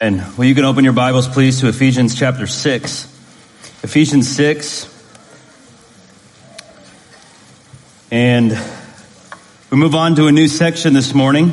And well, you can open your Bibles, please, to Ephesians chapter 6. Ephesians 6. And we move on to a new section this morning,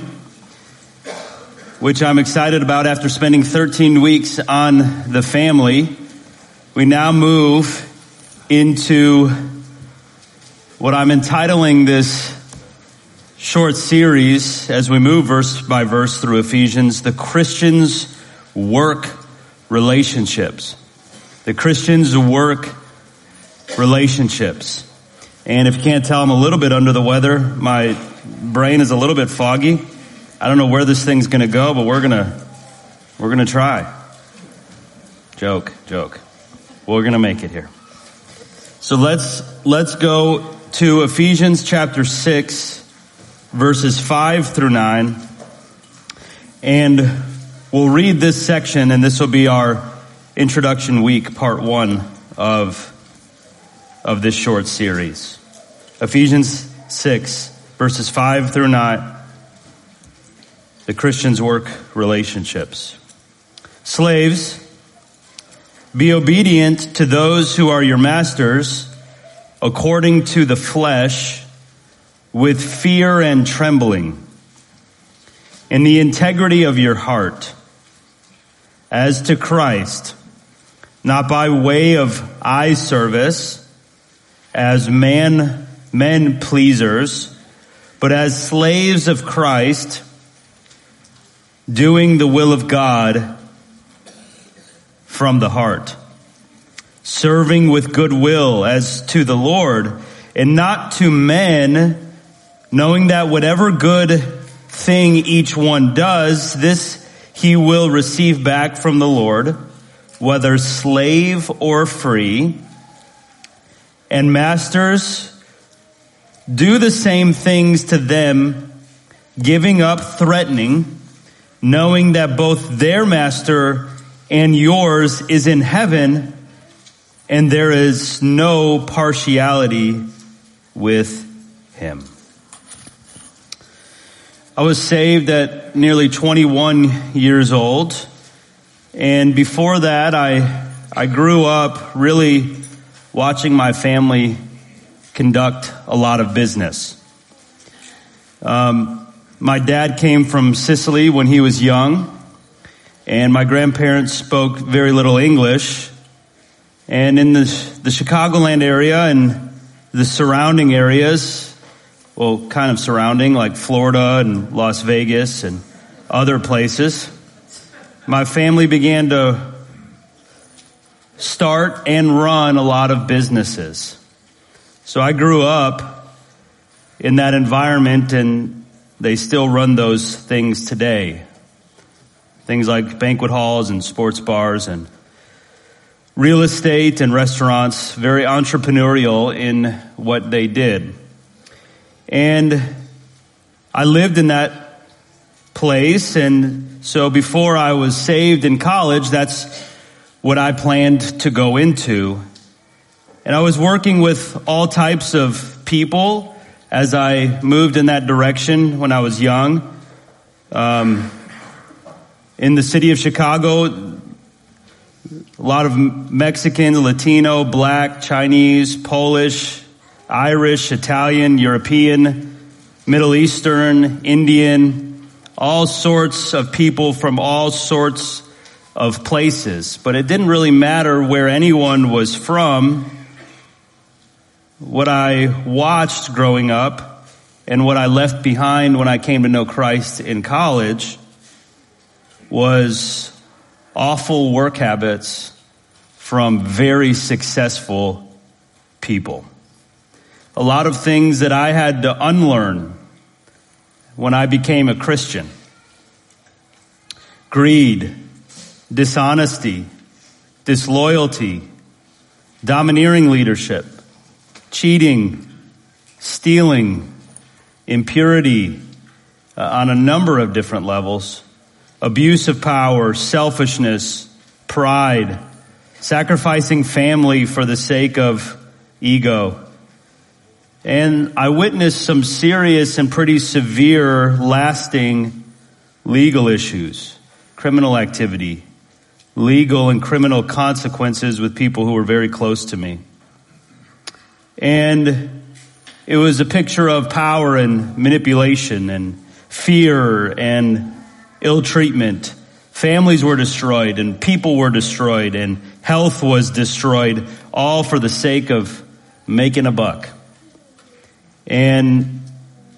which I'm excited about. After spending 13 weeks on the family, we now move into what I'm entitling this short series as we move verse by verse through Ephesians, the Christian's work relationships. The Christian's work relationships. And if you can't tell, I'm a little bit under the weather. My brain is a little bit foggy. I don't know where this thing's going to go, but we're going to try. Joke. We're going to make it here. So let's go to Ephesians chapter 6, verses 5 through 9. And we'll read this section, and this will be our introduction week, part 1 of this short series. Ephesians 6, verses 5 through 9. The Christian's work relationships. Slaves, be obedient to those who are your masters, according to the flesh, with fear and trembling, in the integrity of your heart, as to Christ, not by way of eye service, as men pleasers, but as slaves of Christ, doing the will of God from the heart, serving with good will as to the Lord, and not to men, knowing that whatever good thing each one does, this he will receive back from the Lord, whether slave or free. And masters, do the same things to them, giving up threatening, knowing that both their master and yours is in heaven, and there is no partiality with him. I was saved at nearly 21 years old, and before that I grew up really watching my family conduct a lot of business. My dad came from Sicily when he was young, and my grandparents spoke very little English. And in the Chicagoland area and the surrounding areas, well, kind of surrounding, like Florida and Las Vegas and other places, my family began to start and run a lot of businesses. So I grew up in that environment, and they still run those things today. Things like banquet halls and sports bars and real estate and restaurants, very entrepreneurial in what they did. And I lived in that place, and so before I was saved in college, that's what I planned to go into. And I was working with all types of people as I moved in that direction when I was young. In the city of Chicago, a lot of Mexican, Latino, Black, Chinese, Polish, Irish, Italian, European, Middle Eastern, Indian, all sorts of people from all sorts of places. But it didn't really matter where anyone was from. What I watched growing up and what I left behind when I came to know Christ in college was awful work habits from very successful people. A lot of things that I had to unlearn when I became a Christian. Greed, dishonesty, disloyalty, domineering leadership, cheating, stealing, impurity on a number of different levels, abuse of power, selfishness, pride, sacrificing family for the sake of ego. And I witnessed some serious and pretty severe, lasting legal issues criminal activity, legal and criminal consequences with people who were very close to me. And it was a picture of power and manipulation and fear and ill treatment. Families were destroyed and people were destroyed and health was destroyed, all for the sake of making a buck. And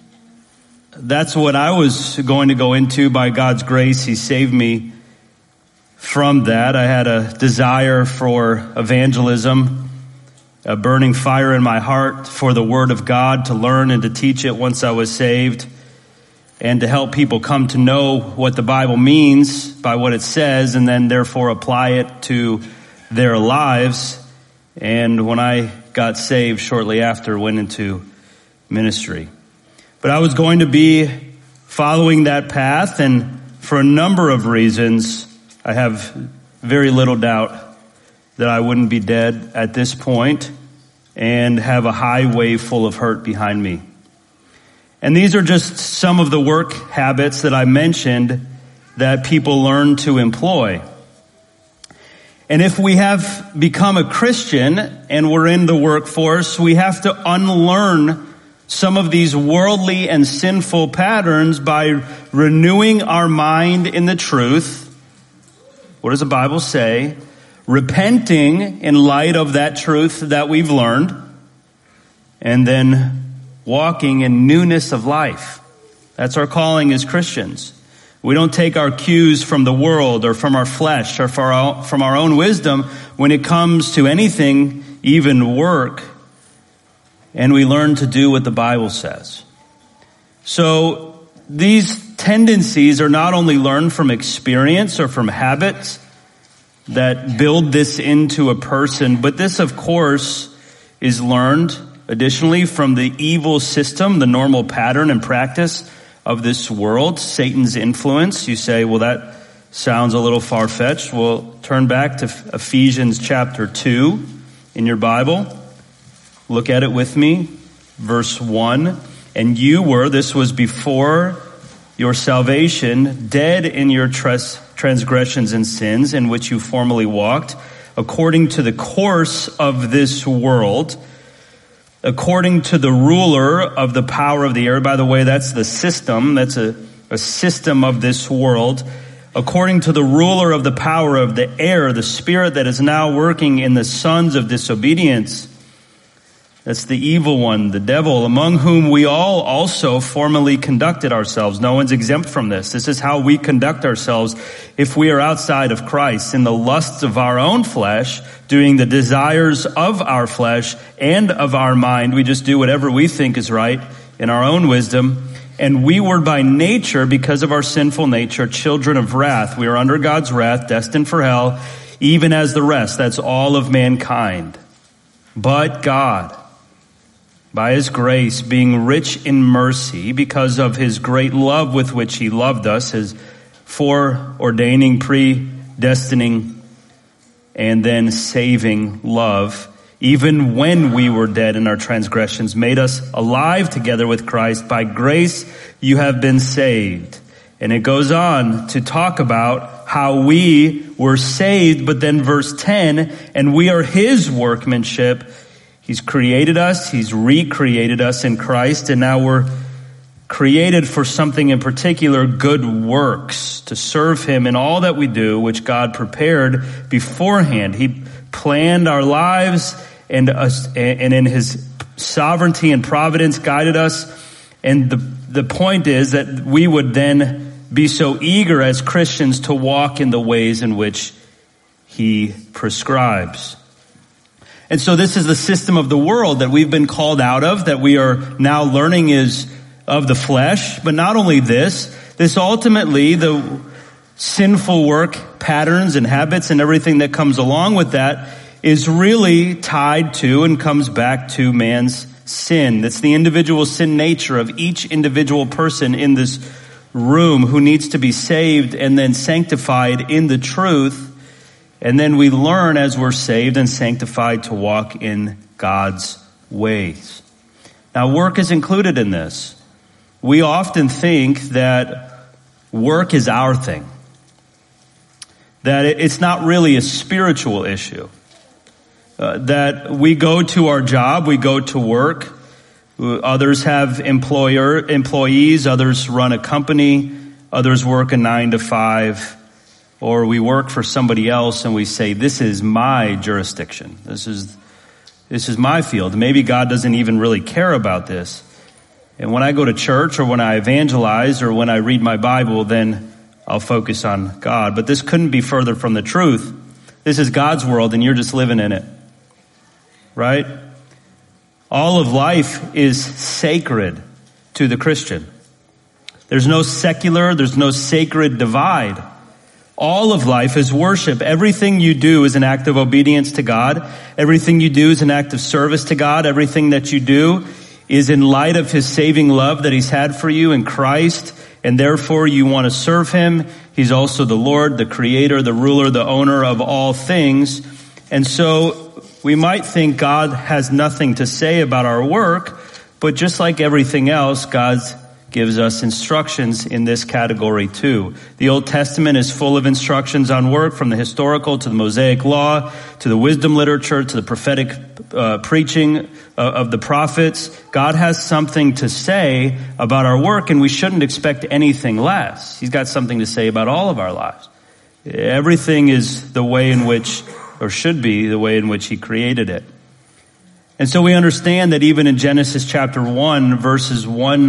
that's what I was going to go into. By God's grace, He saved me from that. I had a desire for evangelism, a burning fire in my heart for the Word of God, to learn and to teach it once I was saved, and to help people come to know what the Bible means by what it says, and then therefore apply it to their lives. And when I got saved shortly after, went into ministry. But I was going to be following that path, and for a number of reasons, I have very little doubt that I wouldn't be dead at this point and have a highway full of hurt behind me. And these are just some of the work habits that I mentioned that people learn to employ. And if we have become a Christian and we're in the workforce, we have to unlearn some of these worldly and sinful patterns by renewing our mind in the truth. What does the Bible say? Repenting in light of that truth that we've learned, and then walking in newness of life. That's our calling as Christians. We don't take our cues from the world or from our flesh or from our own wisdom when it comes to anything, even work, and we learn to do what the Bible says. So these tendencies are not only learned from experience or from habits that build this into a person, but this, of course, is learned additionally from the evil system, the normal pattern and practice of this world, Satan's influence. You say, well, that sounds a little far-fetched. Well, turn back to Ephesians chapter 2 in your Bible. Look at it with me. Verse 1. And you were, this was before your salvation, dead in your transgressions and sins in which you formerly walked, according to the course of this world, according to the ruler of the power of the air. By the way, that's the system. That's a system of this world. According to the ruler of the power of the air, the spirit that is now working in the sons of disobedience. That's the evil one, the devil, among whom we all also formerly conducted ourselves. No one's exempt from this. This is how we conduct ourselves if we are outside of Christ, in the lusts of our own flesh, doing the desires of our flesh and of our mind. We just do whatever we think is right in our own wisdom. And we were by nature, because of our sinful nature, children of wrath. We are under God's wrath, destined for hell, even as the rest. That's all of mankind. But God, by His grace, being rich in mercy, because of His great love with which He loved us, His foreordaining, predestining, and then saving love, even when we were dead in our transgressions, made us alive together with Christ. By grace you have been saved. And it goes on to talk about how we were saved, but then verse 10, and we are His workmanship. He's created us, He's recreated us in Christ, and now we're created for something in particular, good works, to serve Him in all that we do, which God prepared beforehand. He planned our lives and in His sovereignty and providence guided us. And the point is that we would then be so eager as Christians to walk in the ways in which He prescribes. And so this is the system of the world that we've been called out of, that we are now learning is of the flesh. But not only this ultimately, the sinful work patterns and habits and everything that comes along with that is really tied to and comes back to man's sin. It's the individual sin nature of each individual person in this room who needs to be saved and then sanctified in the truth. And then we learn as we're saved and sanctified to walk in God's ways. Now, work is included in this. We often think that work is our thing. that it's not really a spiritual issue. That we go to our job, we go to work. Others have employees, others run a company, others work a 9 to 5, or we work for somebody else and we say, this is my jurisdiction. This is my field. Maybe God doesn't even really care about this. And when I go to church or when I evangelize or when I read my Bible, then I'll focus on God. But this couldn't be further from the truth. This is God's world and you're just living in it. Right? All of life is sacred to the Christian. There's no secular, there's no sacred divide. All of life is worship. Everything you do is an act of obedience to God. Everything you do is an act of service to God. Everything that you do is in light of his saving love that he's had for you in Christ, and therefore you want to serve him. He's also the Lord, the creator, the ruler, the owner of all things. And so we might think God has nothing to say about our work, but just like everything else, God gives us instructions in this category too. The Old Testament is full of instructions on work, from the historical to the Mosaic law, to the wisdom literature, to the prophetic preaching of the prophets. God has something to say about our work, and we shouldn't expect anything less. He's got something to say about all of our lives. Everything is the way in which, or should be the way in which he created it. And so we understand that even in Genesis chapter 1 verses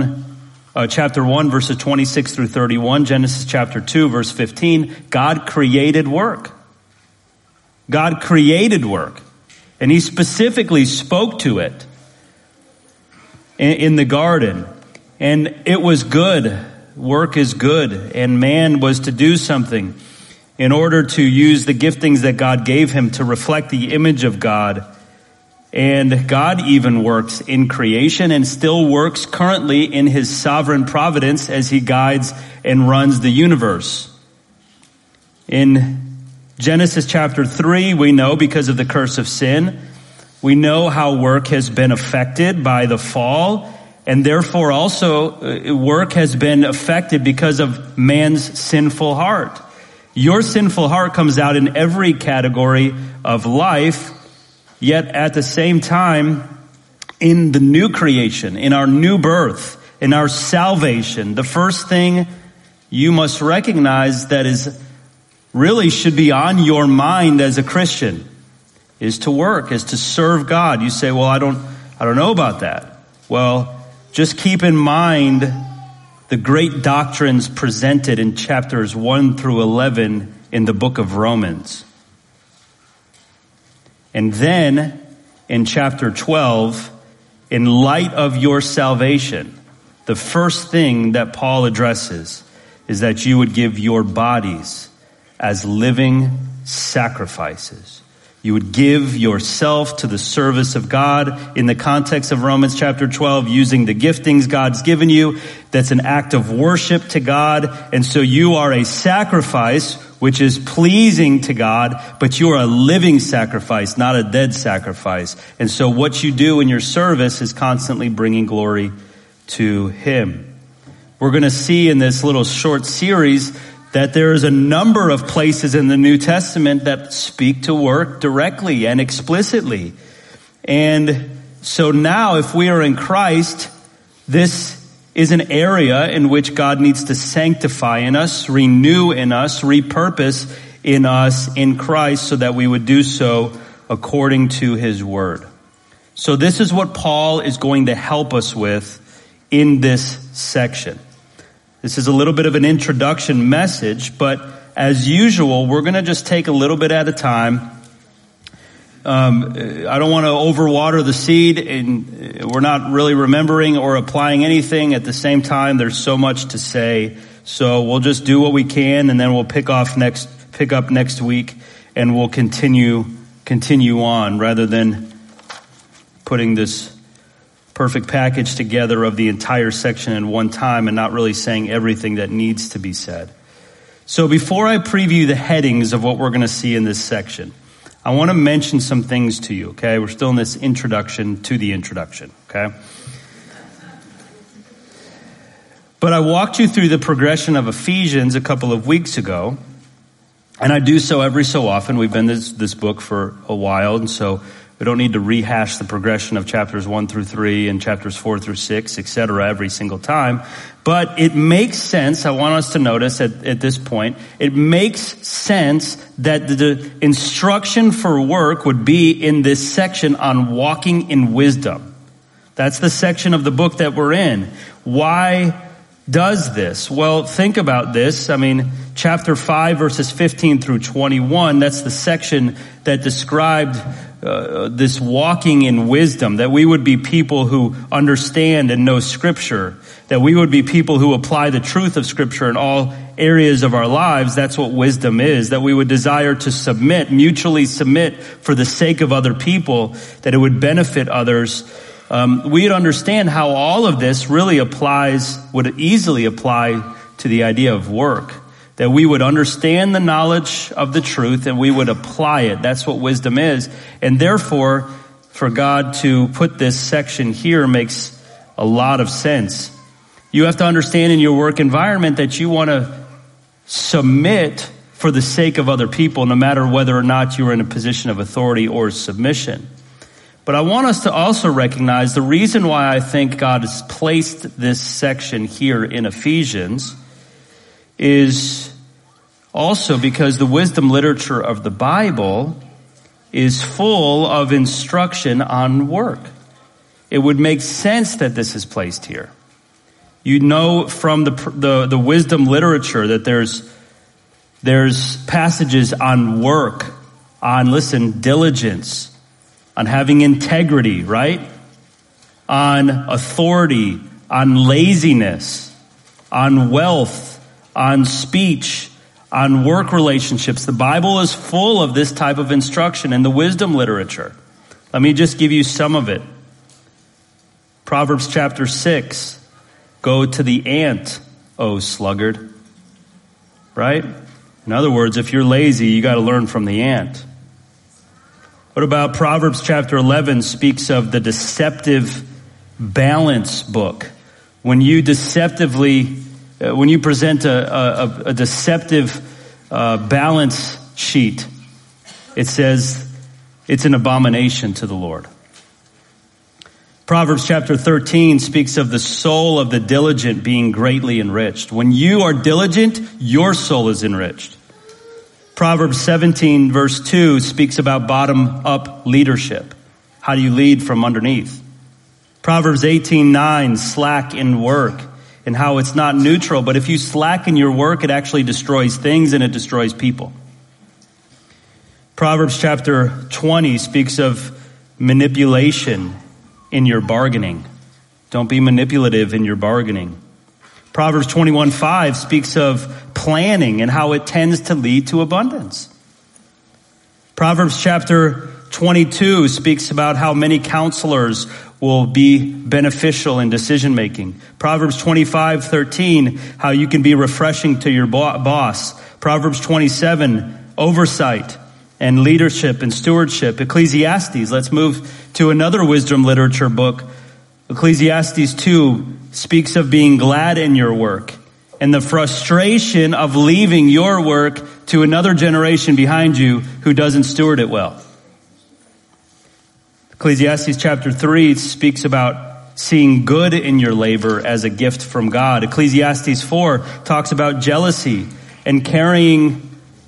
26 through 31, Genesis chapter 2 verse 15, God created work. God created work. And he specifically spoke to it in the garden. And it was good. Work is good. And man was to do something in order to use the giftings that God gave him to reflect the image of God. And God even works in creation and still works currently in his sovereign providence as he guides and runs the universe. In Genesis chapter 3, we know because of the curse of sin, we know how work has been affected by the fall, and therefore also work has been affected because of man's sinful heart. Your sinful heart comes out in every category of life, yet at the same time, in the new creation, in our new birth, in our salvation, the first thing you must recognize that is really should be on your mind as a Christian is to work, is to serve God. You say, well, I don't know about that. Well, just keep in mind the great doctrines presented in chapters 1 through 11 in the book of Romans. And then in chapter 12, in light of your salvation, the first thing that Paul addresses is that you would give your bodies as living sacrifices. You would give yourself to the service of God in the context of Romans chapter 12, using the giftings God's given you. That's an act of worship to God. And so you are a sacrifice which is pleasing to God, but you are a living sacrifice, not a dead sacrifice. And so what you do in your service is constantly bringing glory to him. We're going to see in this little short series that there is a number of places in the New Testament that speak to work directly and explicitly. And so now if we are in Christ, this is an area in which God needs to sanctify in us, renew in us, repurpose in us in Christ so that we would do so according to his word. So this is what Paul is going to help us with in this section. This is a little bit of an introduction message, but as usual, we're going to just take a little bit at a time. I don't want to overwater the seed, and we're not really remembering or applying anything at the same time. There's so much to say, so we'll just do what we can, and then we'll pick up next week, and we'll continue on rather than putting this perfect package together of the entire section in one time and not really saying everything that needs to be said. So before I preview the headings of what we're going to see in this section, I want to mention some things to you, okay? We're still in this introduction to the introduction, okay? But I walked you through the progression of Ephesians a couple of weeks ago, And I do so every so often. We've been this book for a while, and so we don't need to rehash the progression of chapters 1 through 3 and chapters 4 through 6, etc. every single time. But it makes sense, I want us to notice at this point, it makes sense that the instruction for work would be in this section on walking in wisdom. That's the section of the book that we're in. Why does this? Well, think about this. I mean, chapter 5, verses 15 through 21, that's the section that described this walking in wisdom, that we would be people who understand and know Scripture, that we would be people who apply the truth of Scripture in all areas of our lives. That's what wisdom is, that we would desire to submit, mutually submit for the sake of other people, that it would benefit others. We'd understand how all of this really would easily apply to the idea of work. That we would understand the knowledge of the truth and we would apply it. That's what wisdom is. And therefore, for God to put this section here makes a lot of sense. You have to understand in your work environment that you want to submit for the sake of other people, no matter whether or not you're in a position of authority or submission. But I want us to also recognize the reason why I think God has placed this section here in Ephesians is also because the wisdom literature of the Bible is full of instruction on work. It would make sense that this is placed here. You know from the wisdom literature that there's passages on work, on, diligence, on having integrity, right? On authority, on laziness, on wealth, on speech, on work relationships. The Bible is full of this type of instruction in the wisdom literature. Let me just give you some of it. Proverbs chapter 6. Go to the ant, O sluggard. Right? In other words, if you're lazy, you got to learn from the ant. What about Proverbs chapter 11 speaks of the deceptive balance book? When you present a deceptive balance sheet, it says it's an abomination to the Lord. Proverbs chapter 13 speaks of the soul of the diligent being greatly enriched. When you are diligent, your soul is enriched. Proverbs 17 verse 2 speaks about bottom-up leadership. How do you lead from underneath? Proverbs 18:9, slack in work, and how it's not neutral, but if you slacken your work, it actually destroys things and it destroys people. Proverbs chapter 20 speaks of manipulation in your bargaining. Don't be manipulative in your bargaining. Proverbs 21:5 speaks of planning and how it tends to lead to abundance. Proverbs chapter 22 speaks about how many counselors will be beneficial in decision making. Proverbs 25:13, how you can be refreshing to your boss. Proverbs 27, oversight and leadership and stewardship. Ecclesiastes, let's move to another wisdom literature book. Ecclesiastes 2 speaks of being glad in your work and the frustration of leaving your work to another generation behind you who doesn't steward it well. Ecclesiastes chapter 3 speaks about seeing good in your labor as a gift from God. Ecclesiastes 4 talks about jealousy and caring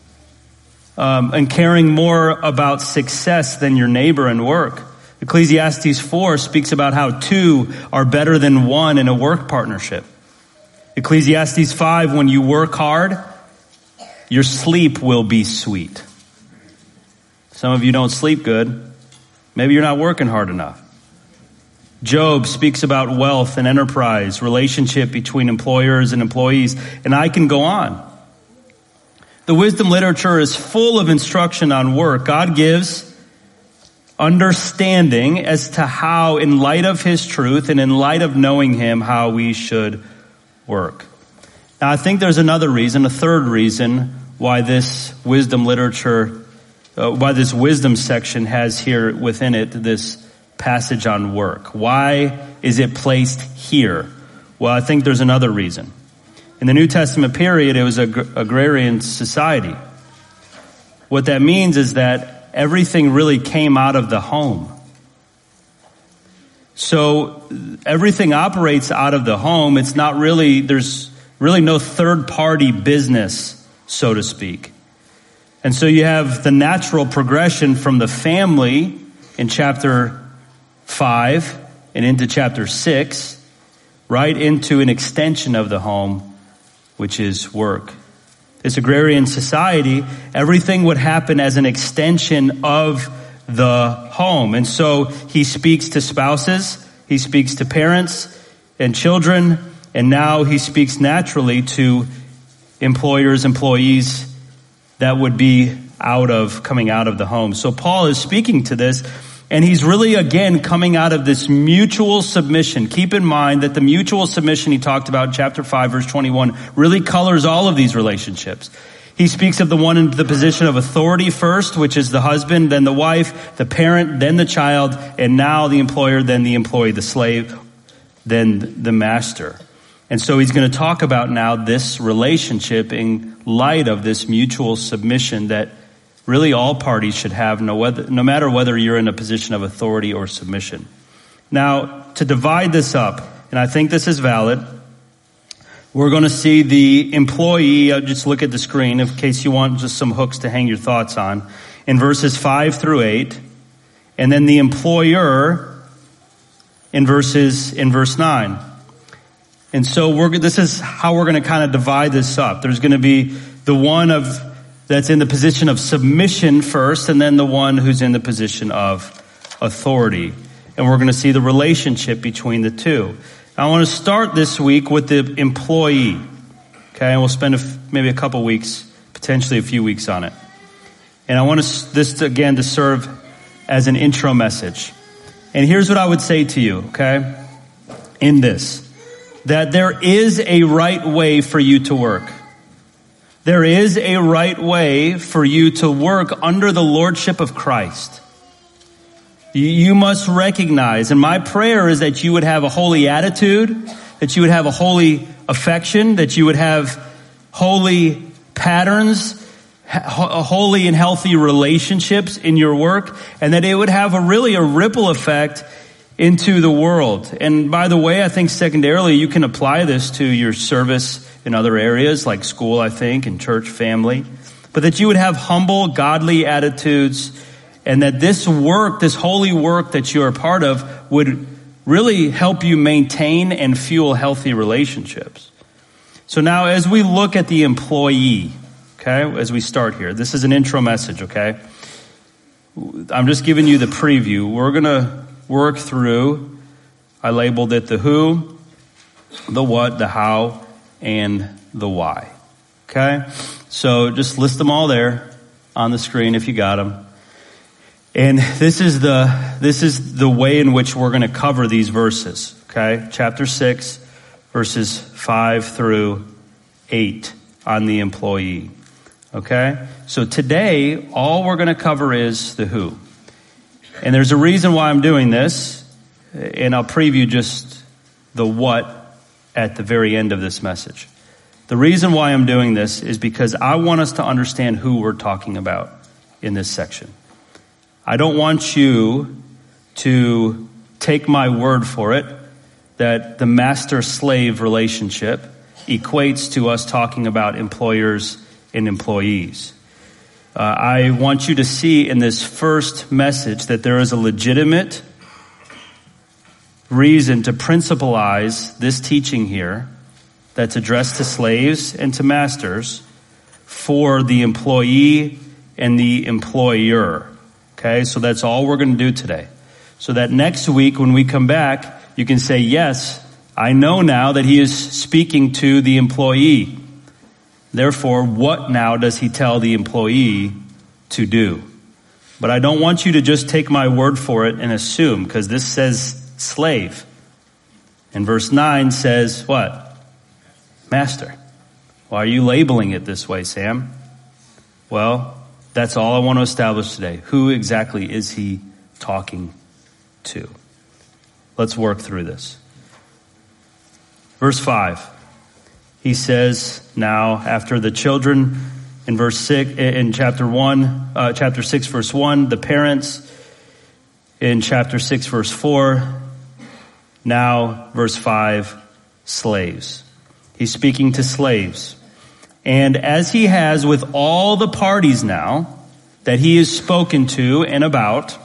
more about success than your neighbor in work. Ecclesiastes 4 speaks about how two are better than one in a work partnership. Ecclesiastes 5, when you work hard, your sleep will be sweet. Some of you don't sleep good. Maybe you're not working hard enough. Job speaks about wealth and enterprise, relationship between employers and employees, and I can go on. The wisdom literature is full of instruction on work. God gives understanding as to how, in light of his truth and in light of knowing him, how we should work. Now, I think there's another reason, a third reason, why this wisdom literature, why this wisdom section has here within it this passage on work. Why is it placed here? Well, I think there's another reason. In the New Testament period, it was an agrarian society. What that means is that everything really came out of the home. So everything operates out of the home. It's not really, there's really no third-party business, so to speak. And so you have the natural progression from the family in chapter 5 and into chapter 6, right into an extension of the home, which is work. This agrarian society, everything would happen as an extension of the home. And so he speaks to spouses, he speaks to parents and children, and now he speaks naturally to employers, employees that would be coming out of the home. So Paul is speaking to this, and he's really, again, coming out of this mutual submission. Keep in mind that the mutual submission he talked about in chapter 5, verse 21, really colors all of these relationships. He speaks of the one in the position of authority first, which is the husband, then the wife, the parent, then the child, and now the employer, then the employee, the slave, then the master. And so he's going to talk about now this relationship in light of this mutual submission that really all parties should have, no matter whether you're in a position of authority or submission. Now, to divide this up, and I think this is valid, we're going to see the employee, just look at the screen in case you want just some hooks to hang your thoughts on, in verses 5 through 8, and then the employer in verse 9. And so this is how we're going to kind of divide this up. There's going to be the one that's in the position of submission first, and then the one who's in the position of authority. And we're going to see the relationship between the two. I want to start this week with the employee. Okay, and we'll spend maybe a couple weeks, potentially a few weeks on it. And I want this again to serve as an intro message. And here's what I would say to you, okay, in this. That there is a right way for you to work. There is a right way for you to work under the lordship of Christ. You must recognize, and my prayer is that you would have a holy attitude, that you would have a holy affection, that you would have holy patterns, holy and healthy relationships in your work, and that it would have a ripple effect into the world. And by the way, I think secondarily, you can apply this to your service in other areas like school, I think, and church, family. But that you would have humble, godly attitudes, and that this work, this holy work that you are part of, would really help you maintain and fuel healthy relationships. So now as we look at the employee, okay, as we start here, this is an intro message, okay? I'm just giving you the preview. We're going to work through, I labeled it the who, the what, the how, and the why. Okay? So just list them all there on the screen if you got them. And this is the way in which we're going to cover these verses. Okay? Chapter 6, verses 5 through 8 on the employee. Okay? So today, all we're going to cover is the who. And there's a reason why I'm doing this, and I'll preview just the what at the very end of this message. The reason why I'm doing this is because I want us to understand who we're talking about in this section. I don't want you to take my word for it that the master-slave relationship equates to us talking about employers and employees. I want you to see in this first message that there is a legitimate reason to principalize this teaching here that's addressed to slaves and to masters for the employee and the employer. Okay, so that's all we're going to do today. So that next week when we come back, you can say, yes, I know now that he is speaking to the employee. Therefore, what now does he tell the employee to do? But I don't want you to just take my word for it and assume, because this says slave. And verse 9 says what? Master. Why are you labeling it this way, Sam? Well, that's all I want to establish today. Who exactly is he talking to? Let's work through this. Verse 5. He says, now, after the children in verse 6, in chapter 6, verse 1, the parents. In chapter 6, verse 4, now verse 5, slaves. He's speaking to slaves. And as he has with all the parties now that he is spoken to and about,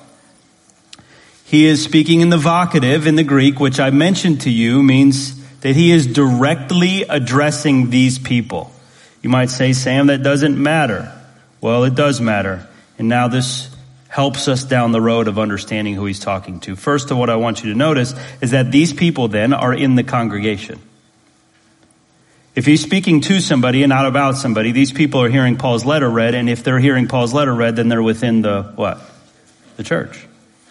he is speaking in the vocative in the Greek, which I mentioned to you means that he is directly addressing these people. You might say, Sam, that doesn't matter. Well, it does matter. And now this helps us down the road of understanding who he's talking to. First of what I want you to notice is that these people then are in the congregation. If he's speaking to somebody and not about somebody, these people are hearing Paul's letter read, and if they're hearing Paul's letter read, then they're within the what? The church.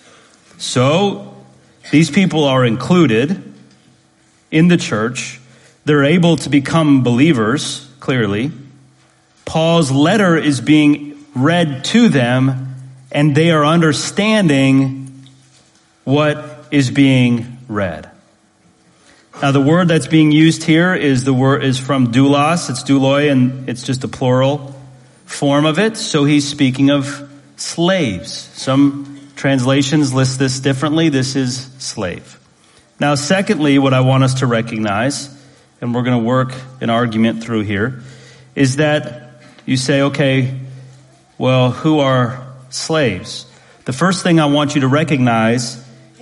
So, these people are included in the church. They're able to become believers, clearly. Paul's letter is being read to them, and they are understanding what is being read. Now, the word that's being used here is from doulos. It's douloi, and it's just a plural form of it. So he's speaking of slaves. Some translations list this differently. This is slave. Now, secondly, what I want us to recognize, and we're going to work an argument through here, is that you say, okay, well, who are slaves? The first thing I want you to recognize,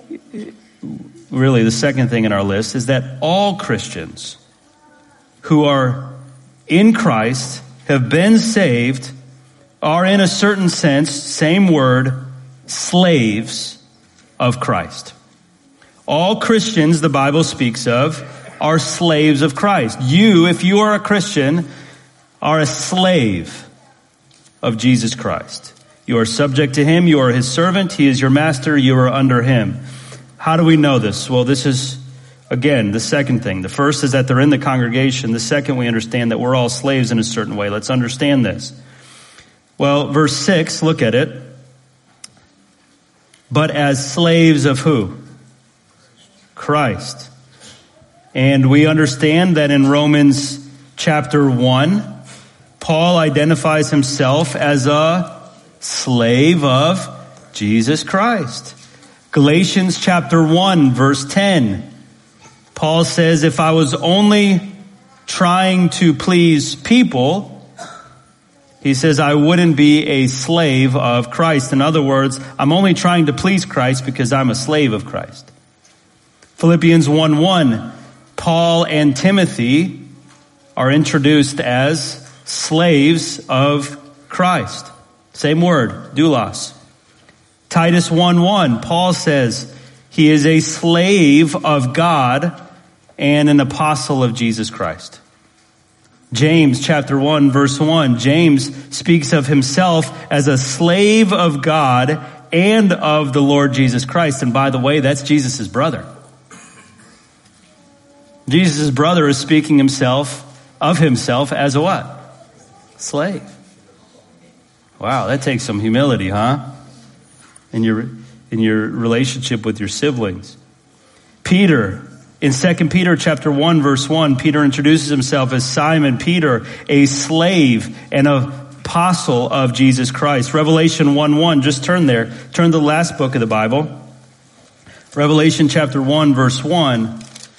really the second thing in our list, is that all Christians who are in Christ, have been saved, are in a certain sense, same word, slaves of Christ. All Christians, the Bible speaks of, are slaves of Christ. You, if you are a Christian, are a slave of Jesus Christ. You are subject to him. You are his servant. He is your master. You are under him. How do we know this? Well, this is, again, the second thing. The first is that they're in the congregation. The second, we understand that we're all slaves in a certain way. Let's understand this. Well, verse 6, look at it. But as slaves of who? Christ. And we understand that in Romans chapter 1, Paul identifies himself as a slave of Jesus Christ. Galatians chapter 1, verse 10, Paul says, if I was only trying to please people, he says, I wouldn't be a slave of Christ. In other words, I'm only trying to please Christ because I'm a slave of Christ. Philippians 1:1, Paul and Timothy are introduced as slaves of Christ. Same word, doulos. Titus 1:1, Paul says he is a slave of God and an apostle of Jesus Christ. James chapter 1 verse 1, James speaks of himself as a slave of God and of the Lord Jesus Christ. And by the way, that's Jesus' brother. Jesus' brother is speaking of himself as a what? Slave. Wow, that takes some humility, huh? In your relationship with your siblings. Peter, in 2 Peter chapter 1 verse 1, Peter introduces himself as Simon Peter, a slave and an apostle of Jesus Christ. Revelation 1:1, just turn there. Turn to the last book of the Bible. Revelation chapter 1 verse 1.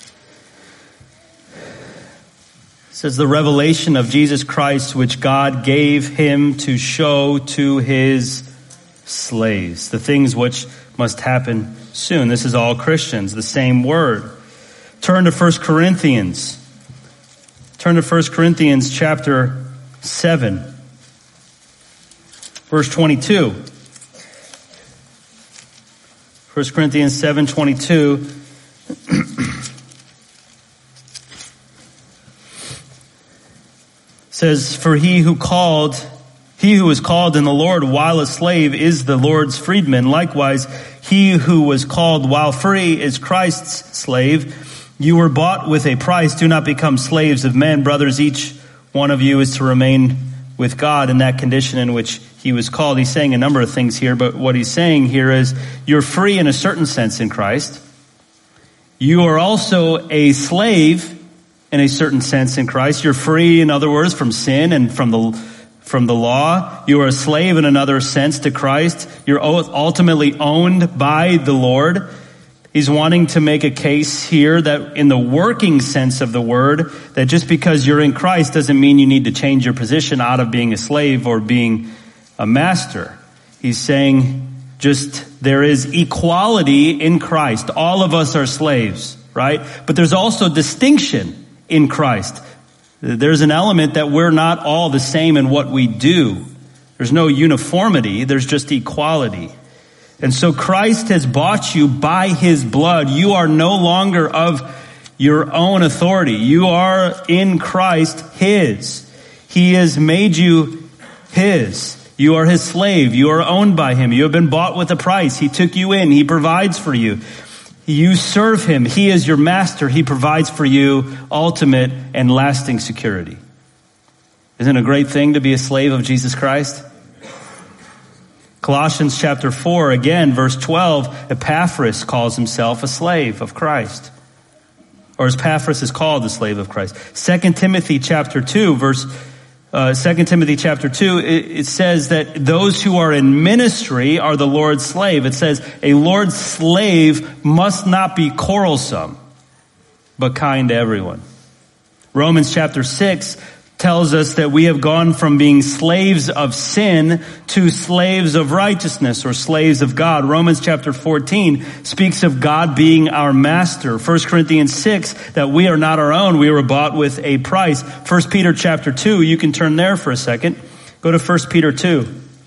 It says the revelation of Jesus Christ, which God gave him to show to his slaves, the things which must happen soon. This is all Christians, the same word. Turn to 1 Corinthians. Turn to 1 Corinthians chapter 7, verse 22. 1 Corinthians 7:22. Says, for he who is called in the Lord while a slave is the Lord's freedman. Likewise, he who was called while free is Christ's slave. You were bought with a price. Do not become slaves of men. Brothers, each one of you is to remain with God in that condition in which he was called. He's saying a number of things here, but what he's saying here is you're free in a certain sense in Christ. You are also a slave in a certain sense in Christ. You're free, in other words, from sin and from from the law. You are a slave in another sense to Christ. You're ultimately owned by the Lord. He's wanting to make a case here that in the working sense of the word, that just because you're in Christ doesn't mean you need to change your position out of being a slave or being a master. He's saying just there is equality in Christ. All of us are slaves, right? But there's also distinction in Christ. There's an element that we're not all the same in what we do. There's no uniformity. There's just equality. And so Christ has bought you by his blood. You are no longer of your own authority. You are in Christ his. He has made you his. You are his slave. You are owned by him. You have been bought with a price. He took you in. He provides for you. You serve him. He is your master. He provides for you ultimate and lasting security. Isn't it a great thing to be a slave of Jesus Christ? Colossians chapter 4, again, verse 12, Epaphras calls himself a slave of Christ. Or as Epaphras is called the slave of Christ. 2 Timothy chapter 2, it says that those who are in ministry are the Lord's slave. It says a Lord's slave must not be quarrelsome, but kind to everyone. Romans chapter 6 tells us that we have gone from being slaves of sin to slaves of righteousness or slaves of God. Romans chapter 14 speaks of God being our master. 1 Corinthians 6, that we are not our own. We were bought with a price. 1 Peter chapter 2, you can turn there for a second. Go to 1 Peter 2.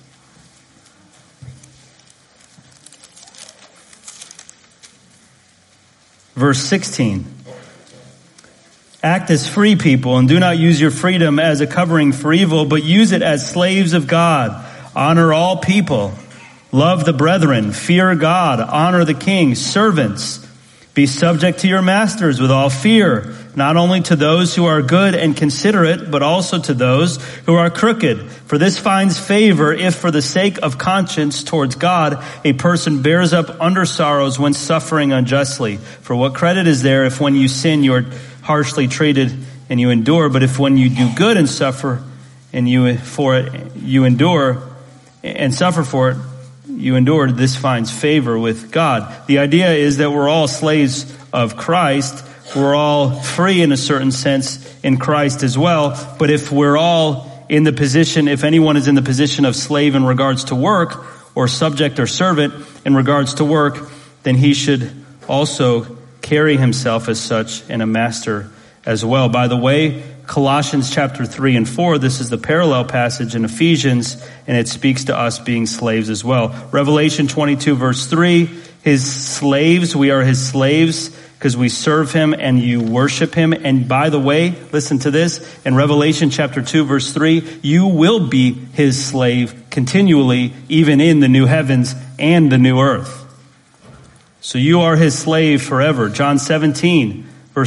Verse 16. Act as free people and do not use your freedom as a covering for evil, but use it as slaves of God. Honor all people. Love the brethren. Fear God. Honor the king. Servants, be subject to your masters with all fear, not only to those who are good and considerate, but also to those who are crooked. For this finds favor if for the sake of conscience towards God, a person bears up under sorrows when suffering unjustly. For what credit is there if when you sin you are harshly treated and you endure, but if when you do good and suffer and you endure, this finds favor with God. The idea is that we're all slaves of Christ. We're all free in a certain sense in Christ as well. But if we're all in the position, if anyone is in the position of slave in regards to work, or subject or servant in regards to work, then he should also carry himself as such and a master as well. By the way, Colossians chapter 3 and 4, this is the parallel passage in Ephesians, and it speaks to us being slaves as well. Revelation 22 verse 3, his slaves, we are his slaves because we serve him and you worship him. And by the way, listen to this, in Revelation chapter 2 verse 3, you will be his slave continually, even in the new heavens and the new earth. So you are his slave forever. Luke 17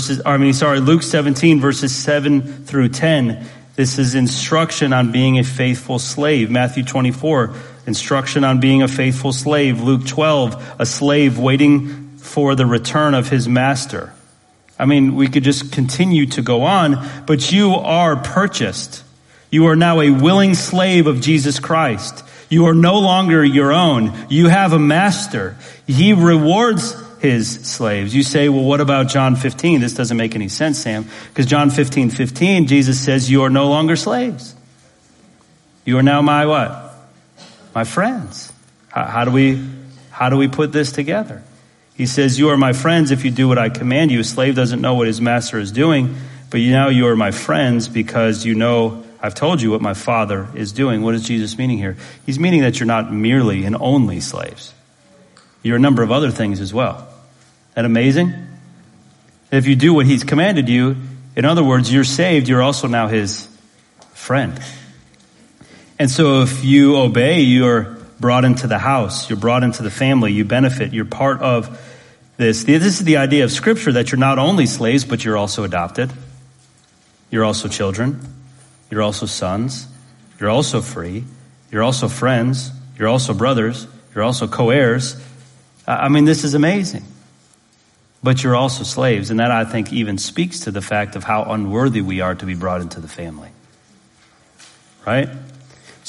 verses 7 through 10. This is instruction on being a faithful slave. Matthew 24, instruction on being a faithful slave. Luke 12, a slave waiting for the return of his master. I mean, we could just continue to go on, but you are purchased. You are now a willing slave of Jesus Christ. You are no longer your own. You have a master. He rewards his slaves. You say, well, what about John 15? This doesn't make any sense, Sam, because John 15:15, Jesus says, you are no longer slaves. You are now my what? My friends. How do we put this together? He says, you are my friends if you do what I command you. A slave doesn't know what his master is doing, but now you are my friends because you know I've told you what my Father is doing. What is Jesus meaning here? He's meaning that you're not merely and only slaves. You're a number of other things as well. Isn't that amazing? If you do what he's commanded you, in other words, you're saved, you're also now his friend. And so if you obey, you're brought into the house, you're brought into the family, you benefit, you're part of this. This is the idea of Scripture, that you're not only slaves, but you're also adopted. You're also children. You're also sons. You're also free. You're also friends. You're also brothers. You're also co-heirs. I mean, this is amazing. But you're also slaves. And that, I think, even speaks to the fact of how unworthy we are to be brought into the family. Right?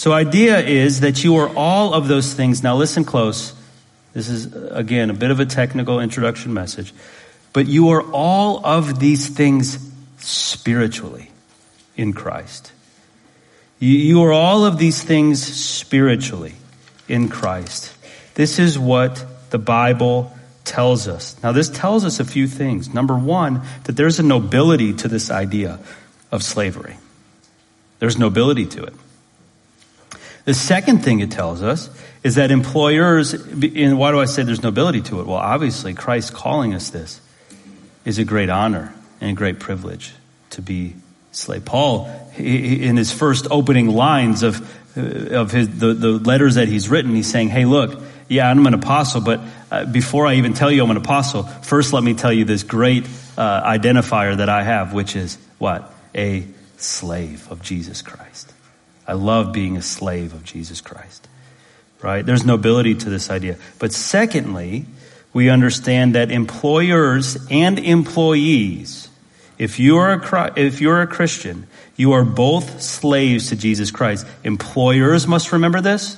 So idea is that you are all of those things. Now listen close. This is, again, a bit of a technical introduction message. But you are all of these things spiritually in Christ. You are all of these things spiritually in Christ. This is what the Bible tells us. Now this tells us a few things. Number one, that there's a nobility to this idea of slavery. There's nobility to it. The second thing it tells us is that employers, and why do I say there's nobility to it? Well, obviously, Christ calling us this is a great honor and a great privilege to be slave. Paul, in his first opening lines of the letters that he's written, he's saying, hey, look, yeah, I'm an apostle, but before I even tell you I'm an apostle, first let me tell you this great identifier that I have, which is what? A slave of Jesus Christ. I love being a slave of Jesus Christ, right? There's nobility to this idea. But secondly, we understand that employers and employees, if you're a Christian, you are both slaves to Jesus Christ. Employers must remember this,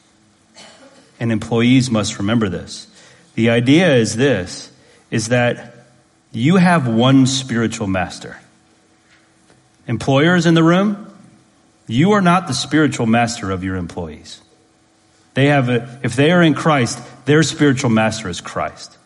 and employees must remember this. The idea is this, is that you have one spiritual master. Employers in the room, you are not the spiritual master of your employees. If they are in Christ, their spiritual master is Christ.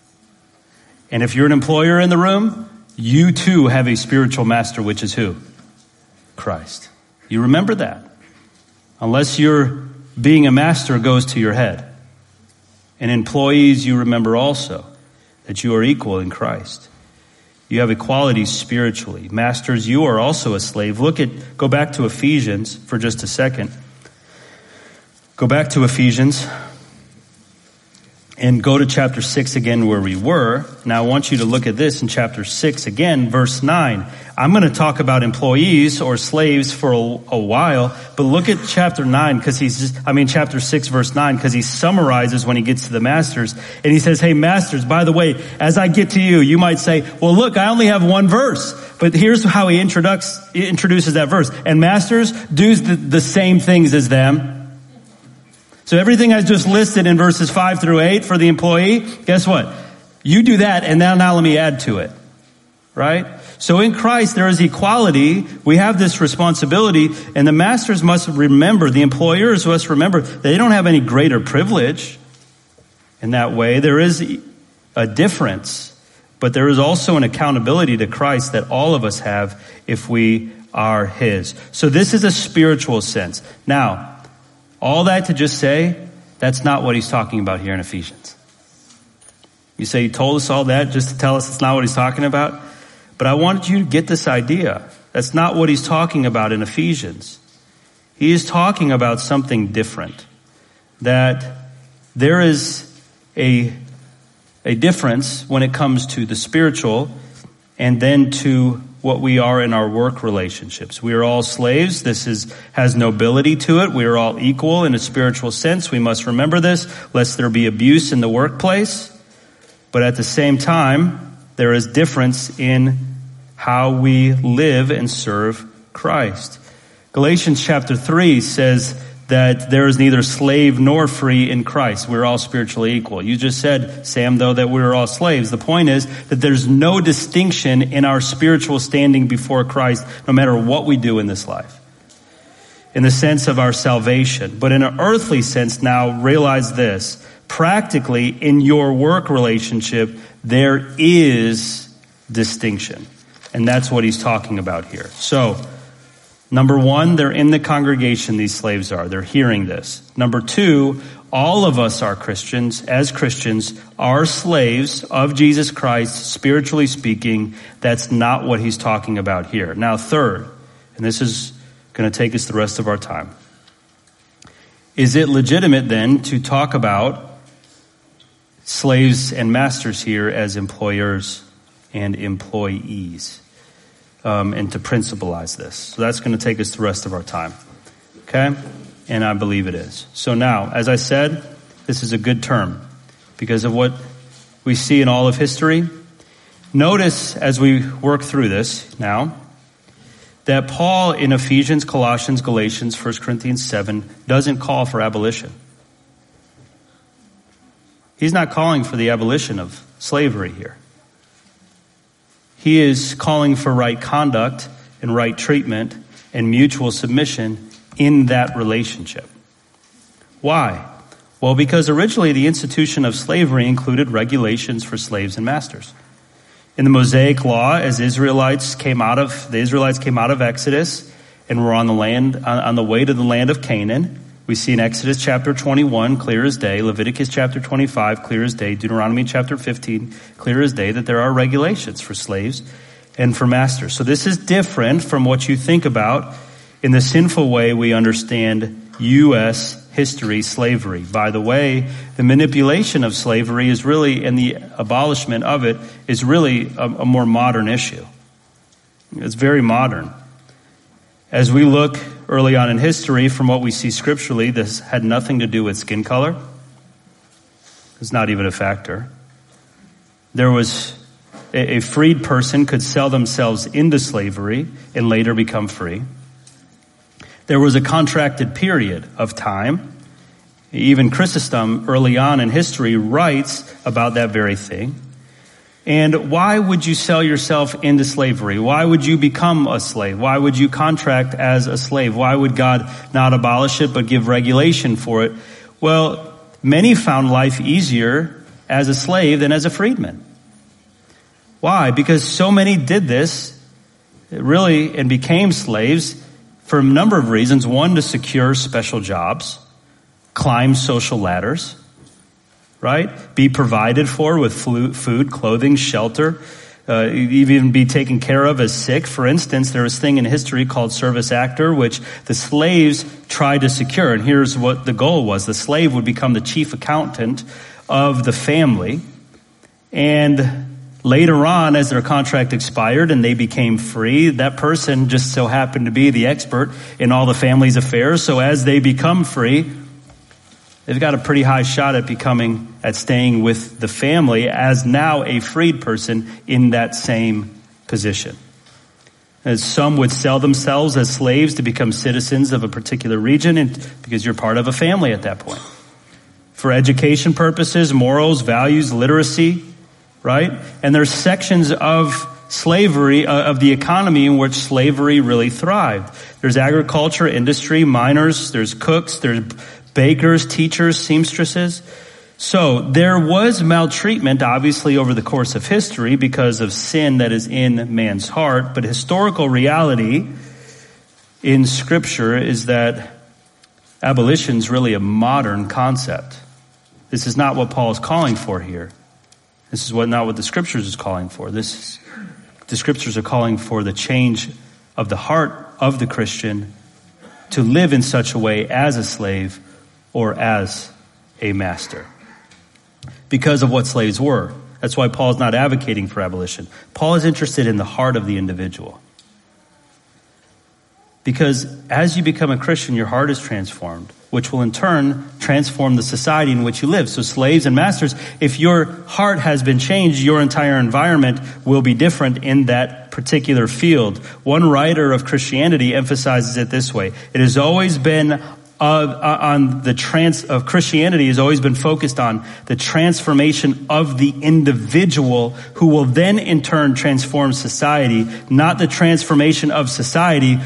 And if you're an employer in the room, you too have a spiritual master, which is who? Christ. You remember that. Unless you're being a master goes to your head. And employees, you remember also that you are equal in Christ. You have equality spiritually. Masters, you are also a slave. Go back to Ephesians for just a second. Go back to Ephesians and go to chapter 6 again where we were. Now I want you to look at this in chapter 6 again, verse 9. I'm going to talk about employees or slaves for a while, but look at chapter 9 chapter 6 verse 9, because he summarizes when he gets to the masters, and he says, hey masters, by the way, as I get to you, you might say, well look, I only have one verse, but here's how he introduces that verse. And masters, do the same things as them. So everything I just listed in verses 5 through 8 for the employee, guess what? You do that, and now let me add to it. Right? So in Christ, there is equality. We have this responsibility, and the masters must remember, the employers must remember, they don't have any greater privilege in that way. There is a difference, but there is also an accountability to Christ that all of us have if we are his. So this is a spiritual sense. Now, all that to just say, that's not what he's talking about here in Ephesians. You say he told us all that just to tell us it's not what he's talking about? But I wanted you to get this idea. That's not what he's talking about in Ephesians. He is talking about something different. That there is a difference when it comes to the spiritual and then to what we are in our work relationships. We are all slaves. This has nobility to it. We are all equal in a spiritual sense. We must remember this, lest there be abuse in the workplace. But at the same time, there is difference in how we live and serve Christ. Galatians chapter 3 says that there is neither slave nor free in Christ. We're all spiritually equal. You just said, Sam, though, that we're all slaves. The point is that there's no distinction in our spiritual standing before Christ, no matter what we do in this life, in the sense of our salvation. But in an earthly sense, now realize this. Practically, in your work relationship, there is distinction. And that's what he's talking about here. So, number one, they're in the congregation, these slaves are. They're hearing this. Number two, all of us are Christians, as Christians, are slaves of Jesus Christ, spiritually speaking. That's not what he's talking about here. Now, third, and this is going to take us the rest of our time. Is it legitimate then to talk about slaves and masters here as employers and employees? And to principalize this. So that's going to take us the rest of our time. Okay? And I believe it is. So now, as I said, this is a good term because of what we see in all of history. Notice as we work through this now that Paul in Ephesians, Colossians, Galatians, 1 Corinthians 7 doesn't call for abolition. He's not calling for the abolition of slavery here. He is calling for right conduct and right treatment and mutual submission in that relationship. Why? Well, because originally the institution of slavery included regulations for slaves and masters. In the Mosaic Law, as the Israelites came out of Exodus and were on the way to the land of Canaan, we see in Exodus chapter 21, clear as day, Leviticus chapter 25, clear as day, Deuteronomy chapter 15, clear as day, that there are regulations for slaves and for masters. So this is different from what you think about in the sinful way we understand U.S. history, slavery. By the way, the manipulation of slavery is really, and the abolishment of it is really a more modern issue. It's very modern. As we look early on in history, from what we see scripturally, this had nothing to do with skin color. It's not even a factor. There was a freed person could sell themselves into slavery and later become free. There was a contracted period of time. Even Chrysostom, early on in history, writes about that very thing. And why would you sell yourself into slavery? Why would you become a slave? Why would you contract as a slave? Why would God not abolish it but give regulation for it? Well, many found life easier as a slave than as a freedman. Why? Because so many did this, really, and became slaves for a number of reasons. One, to secure special jobs, climb social ladders, right? Be provided for with food, clothing, shelter, even be taken care of as sick. For instance, there was a thing in history called service actor, which the slaves tried to secure. And here's what the goal was. The slave would become the chief accountant of the family. And later on, as their contract expired and they became free, that person just so happened to be the expert in all the family's affairs. So as they become free, they've got a pretty high shot at staying with the family as now a freed person in that same position. As some would sell themselves as slaves to become citizens of a particular region, and because you're part of a family at that point. For education purposes, morals, values, literacy, right? And there's sections of slavery, of the economy in which slavery really thrived. There's agriculture, industry, miners, there's cooks, there's bakers, teachers, seamstresses. So there was maltreatment, obviously, over the course of history because of sin that is in man's heart. But historical reality in Scripture is that abolition is really a modern concept. This is not what Paul is calling for here. This is not what the Scriptures is calling for. The Scriptures are calling for the change of the heart of the Christian to live in such a way as a slave or as a master, because of what slaves were. That's why Paul's not advocating for abolition. Paul is interested in the heart of the individual. Because as you become a Christian, your heart is transformed, which will in turn transform the society in which you live. So slaves and masters, if your heart has been changed, your entire environment will be different in that particular field. One writer of Christianity emphasizes it this way. It has always been of Christianity has always been focused on the transformation of the individual, who will then in turn transform society, not the transformation of society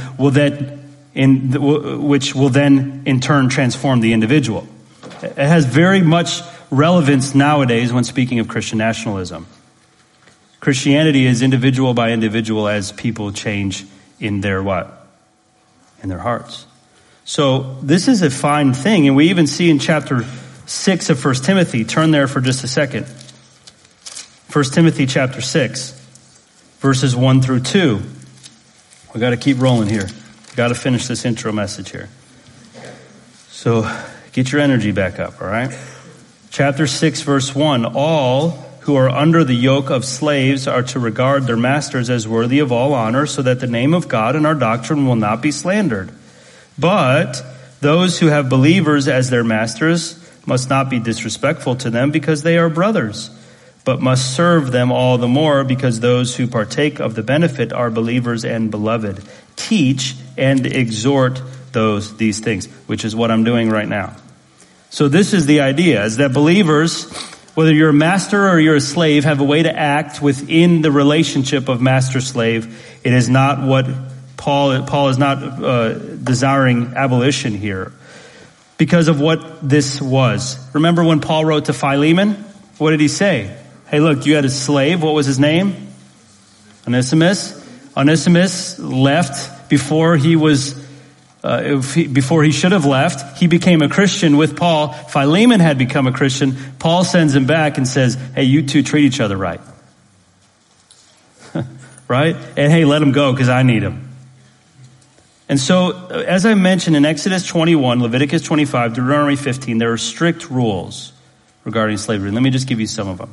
which will then in turn transform the individual. It has very much relevance nowadays when speaking of Christian nationalism. Christianity is individual by individual as people change in their what? In their hearts. So this is a fine thing, and we even see in chapter 6 of 1 Timothy. Turn there for just a second. 1 Timothy chapter 6, verses 1 through 2. We got to keep rolling here. Got to finish this intro message here. So get your energy back up, all right? Chapter 6, verse 1. All who are under the yoke of slaves are to regard their masters as worthy of all honor, so that the name of God and our doctrine will not be slandered. But those who have believers as their masters must not be disrespectful to them, because they are brothers, but must serve them all the more because those who partake of the benefit are believers and beloved. teach and exhort these things, which is what I'm doing right now. So this is the idea, is that believers, whether you're a master or you're a slave, have a way to act within the relationship of master-slave. It is not what Paul is not desiring abolition here because of what this was. Remember when Paul wrote to Philemon? What did he say? Hey, look, you had a slave. What was his name? Onesimus. Onesimus left before he should have left. He became a Christian with Paul. Philemon had become a Christian. Paul sends him back and says, hey, you two treat each other right. Right? And hey, let him go because I need him. And so, as I mentioned in Exodus 21, Leviticus 25, Deuteronomy 15, there are strict rules regarding slavery. Let me just give you some of them.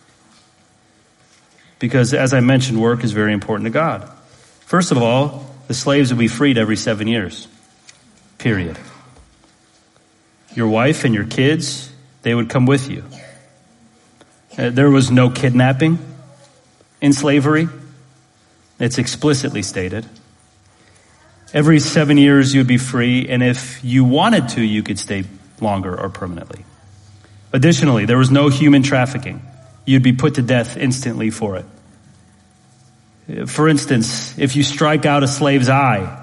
Because as I mentioned, work is very important to God. First of all, the slaves will be freed every 7 years. Period. Your wife and your kids, they would come with you. There was no kidnapping in slavery. It's explicitly stated. Every 7 years you would be free, and if you wanted to, you could stay longer or permanently. Additionally, there was no human trafficking. You'd be put to death instantly for it. For instance, if you strike out a slave's eye,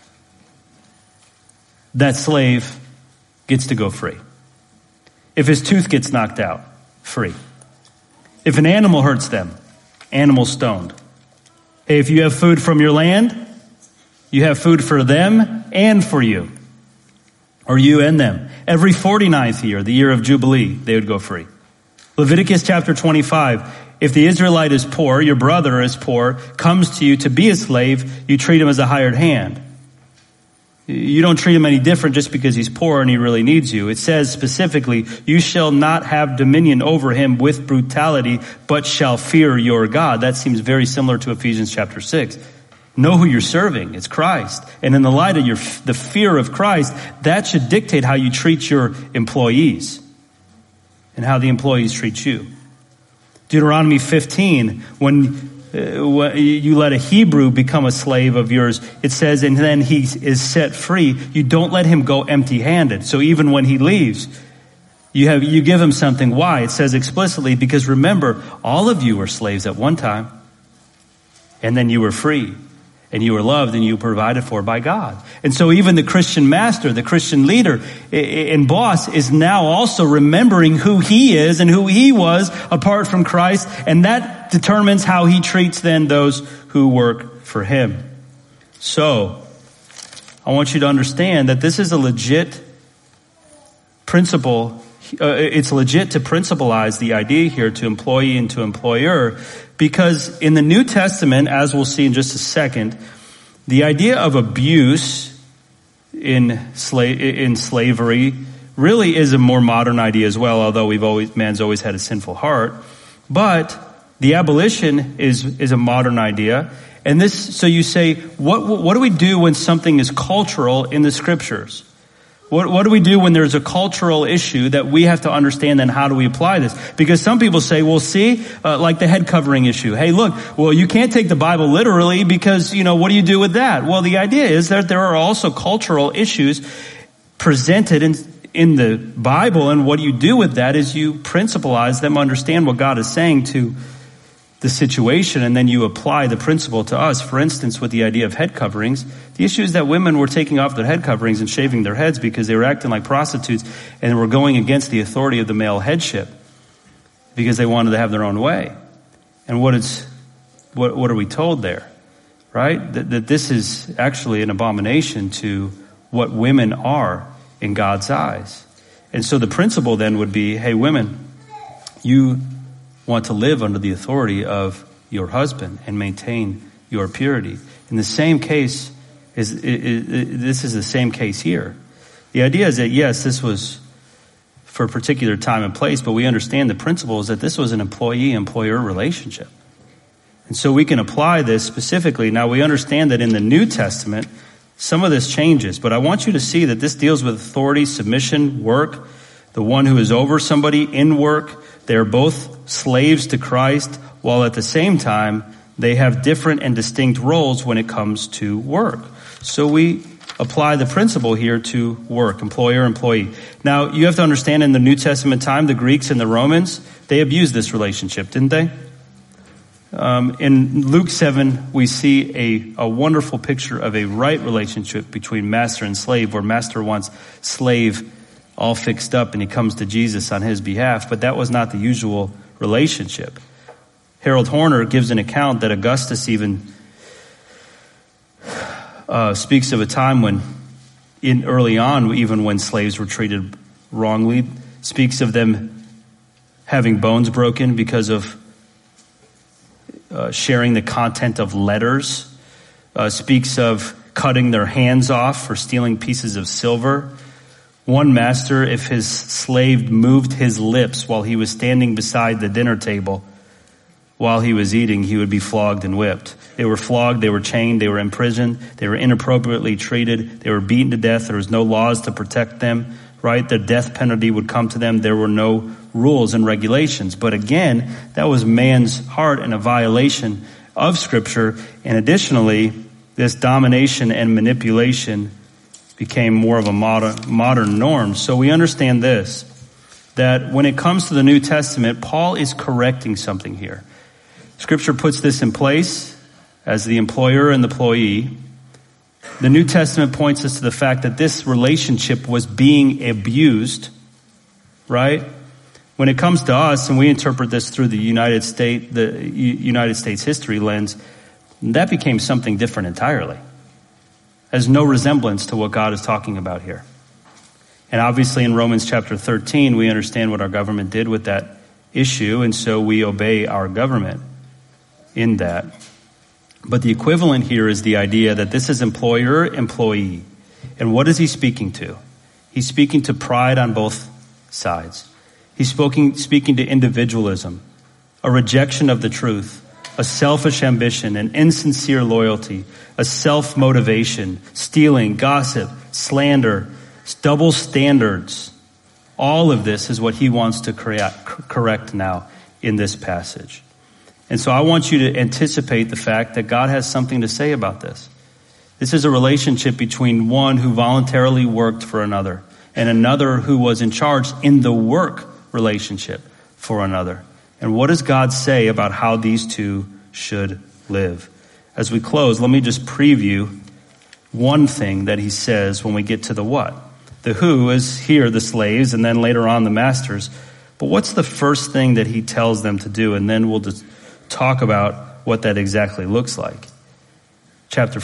that slave gets to go free. If his tooth gets knocked out, free. If an animal hurts them, animal stoned. Hey, if you have food from your land, you have food for them and for you. Or you and them. Every 49th year, the year of Jubilee, they would go free. Leviticus chapter 25, if the Israelite is poor, your brother is poor, comes to you to be a slave, you treat him as a hired hand. You don't treat him any different just because he's poor and he really needs you. It says specifically, you shall not have dominion over him with brutality, but shall fear your God. That seems very similar to Ephesians chapter 6. Know who you're serving. It's Christ. And in the light of the fear of Christ, that should dictate how you treat your employees and how the employees treat you. Deuteronomy 15, when you let a Hebrew become a slave of yours, it says, and then he is set free, you don't let him go empty-handed. So even when he leaves, you give him something. Why? It says explicitly, because remember, all of you were slaves at one time, and then you were free. And you were loved and you were provided for by God. And so even the Christian master, the Christian leader and boss is now also remembering who he is and who he was apart from Christ. And that determines how he treats then those who work for him. So I want you to understand that this is a legit principle. It's legit to principalize the idea here to employee and to employer, because in the New Testament, as we'll see in just a second, the idea of abuse in slavery really is a more modern idea as well, although man's always had a sinful heart. But the abolition is a modern idea. And so you say, what do we do when something is cultural in the scriptures? What do we do when there's a cultural issue that we have to understand, and how do we apply this? Because some people say, well, see, like the head covering issue. Hey, look, well, you can't take the Bible literally because, what do you do with that? Well, the idea is that there are also cultural issues presented in the Bible, and what you do with that is you principalize them, understand what God is saying to the situation, and then you apply the principle to us. For instance, with the idea of head coverings, the issue is that women were taking off their head coverings and shaving their heads because they were acting like prostitutes and were going against the authority of the male headship because they wanted to have their own way. And what are we told there? Right? That this is actually an abomination to what women are in God's eyes. And so the principle then would be, hey, women, you want to live under the authority of your husband and maintain your purity. In the same case, this is the same case here. The idea is that, yes, this was for a particular time and place, but we understand the principle is that this was an employee-employer relationship. And so we can apply this specifically. Now, we understand that in the New Testament, some of this changes, but I want you to see that this deals with authority, submission, work, the one who is over somebody in work. They are both slaves to Christ, while at the same time, They have different and distinct roles when it comes to work. So we apply the principle here to work, employer, employee. Now, you have to understand in the New Testament time, the Greeks and the Romans, they abused this relationship, didn't they? In Luke 7, we see a wonderful picture of a right relationship between master and slave, where master wants slave all fixed up and he comes to Jesus on his behalf, but that was not the usual relationship. Harold Horner gives an account that Augustus even speaks of a time when, early on, even when slaves were treated wrongly, speaks of them having bones broken because of sharing the content of letters, speaks of cutting their hands off for stealing pieces of silver. One master, if his slave moved his lips while he was standing beside the dinner table while he was eating, he would be flogged and whipped. They were flogged, they were chained, they were imprisoned, they were inappropriately treated, they were beaten to death. There was no laws to protect them, right? The death penalty would come to them. There were no rules and regulations. But again, that was man's heart and a violation of Scripture. And additionally, this domination and manipulation became more of a modern norm. So we understand this, that when it comes to the New Testament, Paul is correcting something here. Scripture puts this in place as the employer and the employee. The New Testament points us to the fact that this relationship was being abused, right? When it comes to us, and we interpret this through the United States history lens, that became something different entirely. Has no resemblance to what God is talking about here. And obviously in Romans chapter 13, we understand what our government did with that issue, and so we obey our government in that. But the equivalent here is the idea that this is employer-employee. And what is he speaking to? He's speaking to pride on both sides. He's speaking to individualism, a rejection of the truth, a selfish ambition, an insincere loyalty, a self-motivation, stealing, gossip, slander, double standards. All of this is what he wants to correct now in this passage. And so I want you to anticipate the fact that God has something to say about this. This is a relationship between one who voluntarily worked for another and another who was in charge in the work relationship for another. And what does God say about how these two should live? As we close, let me just preview one thing that he says when we get to the what. The who is here, the slaves, and then later on the masters. But what's the first thing that he tells them to do? And then we'll just talk about what that exactly looks like. Chapter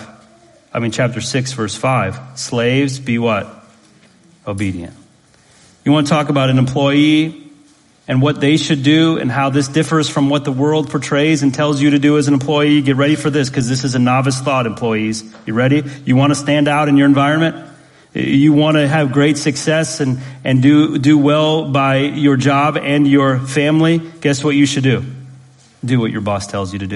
6, verse 5. Slaves, be what? Obedient. You want to talk about an employee and what they should do and how this differs from what the world portrays and tells you to do as an employee? Get ready for this, because this is a novice thought, employees. You ready? You want to stand out in your environment? You want to have great success and do well by your job and your family? Guess what you should do? Do what your boss tells you to do.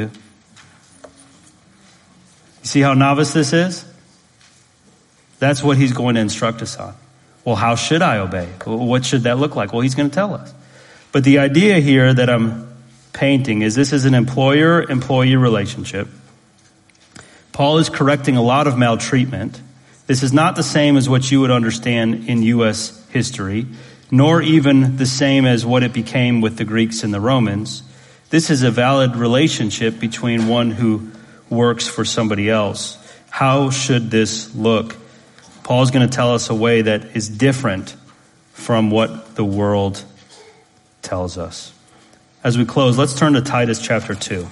You see how novice this is? That's what he's going to instruct us on. Well, how should I obey? What should that look like? Well, he's going to tell us. But the idea here that I'm painting is this is an employer-employee relationship. Paul is correcting a lot of maltreatment. This is not the same as what you would understand in U.S. history, nor even the same as what it became with the Greeks and the Romans. This is a valid relationship between one who works for somebody else. How should this look? Paul's going to tell us a way that is different from what the world tells us. As we close, let's turn to Titus chapter 2.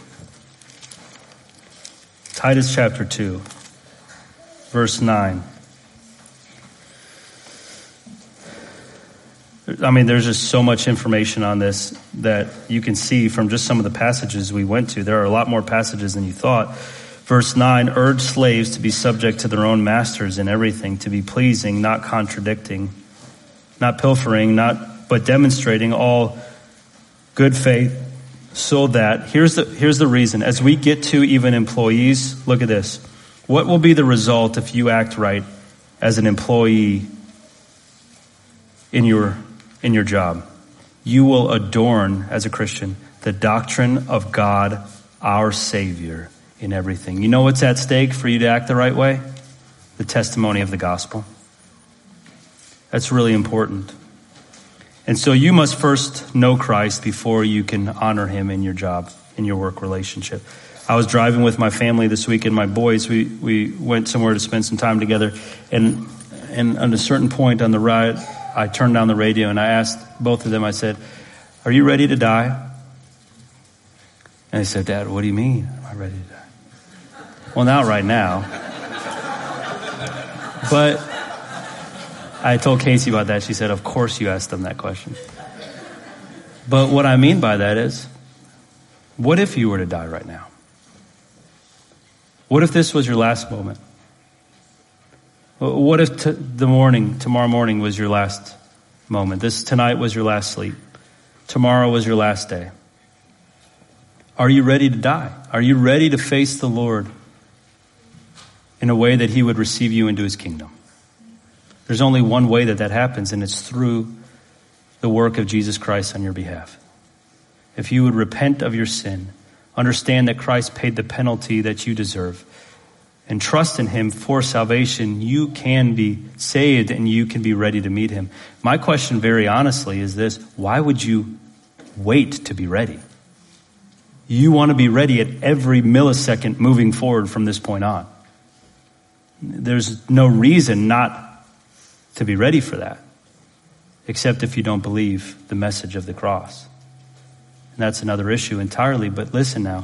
Titus chapter 2, verse 9. I mean, there's just so much information on this that you can see from just some of the passages we went to. There are a lot more passages than you thought. Verse 9, urge slaves to be subject to their own masters in everything, to be pleasing, not contradicting, not pilfering, but demonstrating all good faith, so that, here's the reason, as we get to even employees, look at this. What will be the result if you act right as an employee in your job? You will adorn, as a Christian, the doctrine of God our Savior in everything. You know what's at stake for you to act the right way? The testimony of the gospel. That's really important. And so you must first know Christ before you can honor him in your job, in your work relationship. I was driving with my family this week and my boys. We went somewhere to spend some time together. And at a certain point on the ride, I turned down the radio and I asked both of them, I said, "Are you ready to die?" And they said, "Dad, what do you mean? Am I ready to die?" Well, not right now. But I told Casey about that. She said, "Of course you asked them that question." But what I mean by that is, what if you were to die right now? What if this was your last moment? What if tomorrow morning was your last moment? Tonight was your last sleep. Tomorrow was your last day. Are you ready to die? Are you ready to face the Lord in a way that he would receive you into his kingdom? There's only one way that happens, and it's through the work of Jesus Christ on your behalf. If you would repent of your sin, understand that Christ paid the penalty that you deserve, and trust in him for salvation, you can be saved and you can be ready to meet him. My question, very honestly, is this: why would you wait to be ready? You want to be ready at every millisecond moving forward from this point on. There's no reason not to be ready for that, except if you don't believe the message of the cross. And that's another issue entirely. But listen now,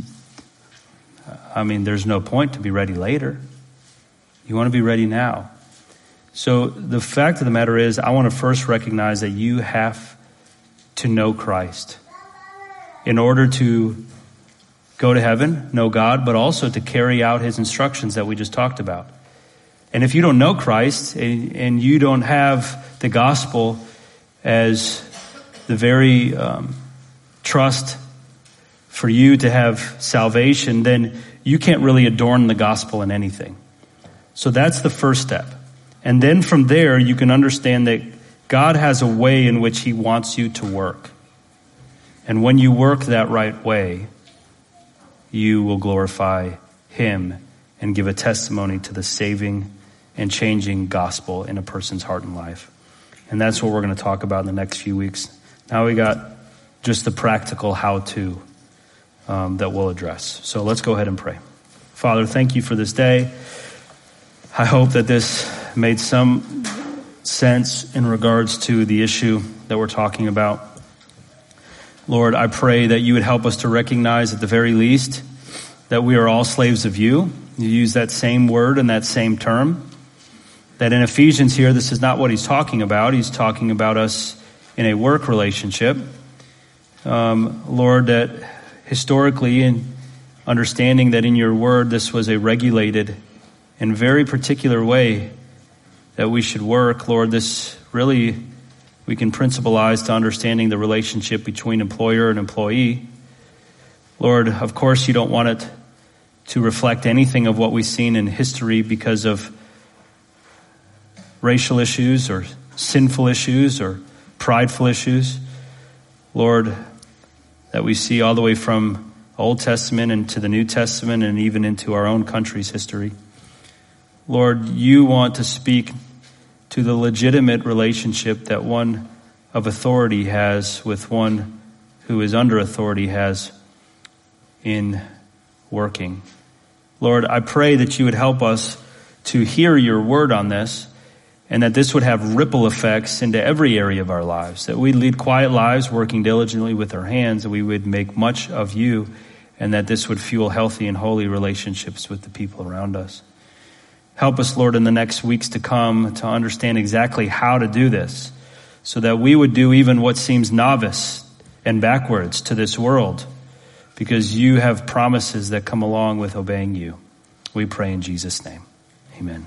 there's no point to be ready later. You want to be ready now. So the fact of the matter is, I want to first recognize that you have to know Christ in order to go to heaven, know God, but also to carry out his instructions that we just talked about. And if you don't know Christ and you don't have the gospel as the very trust for you to have salvation, then you can't really adorn the gospel in anything. So that's the first step. And then from there, you can understand that God has a way in which he wants you to work. And when you work that right way, you will glorify him and give a testimony to the saving and changing gospel in a person's heart and life. And that's what we're going to talk about in the next few weeks. Now we got just the practical how-to that we'll address. So let's go ahead and pray. Father, thank you for this day. I hope that this made some sense in regards to the issue that we're talking about. Lord, I pray that you would help us to recognize at the very least that we are all slaves of you. You use that same word and that same term. That in Ephesians here, this is not what he's talking about. He's talking about us in a work relationship. Lord, that historically, in understanding that in your word this was a regulated and very particular way that we should work, Lord, this really we can principalize to understanding the relationship between employer and employee. Lord, of course you don't want it to reflect anything of what we've seen in history because of racial issues or sinful issues or prideful issues. Lord, that we see all the way from Old Testament into the New Testament and even into our own country's history. Lord, you want to speak to the legitimate relationship that one of authority has with one who is under authority has in working. Lord, I pray that you would help us to hear your word on this, and that this would have ripple effects into every area of our lives, that we'd lead quiet lives working diligently with our hands, and we would make much of you, and that this would fuel healthy and holy relationships with the people around us. Help us, Lord, in the next weeks to come to understand exactly how to do this, so that we would do even what seems novice and backwards to this world, because you have promises that come along with obeying you. We pray in Jesus' name. Amen.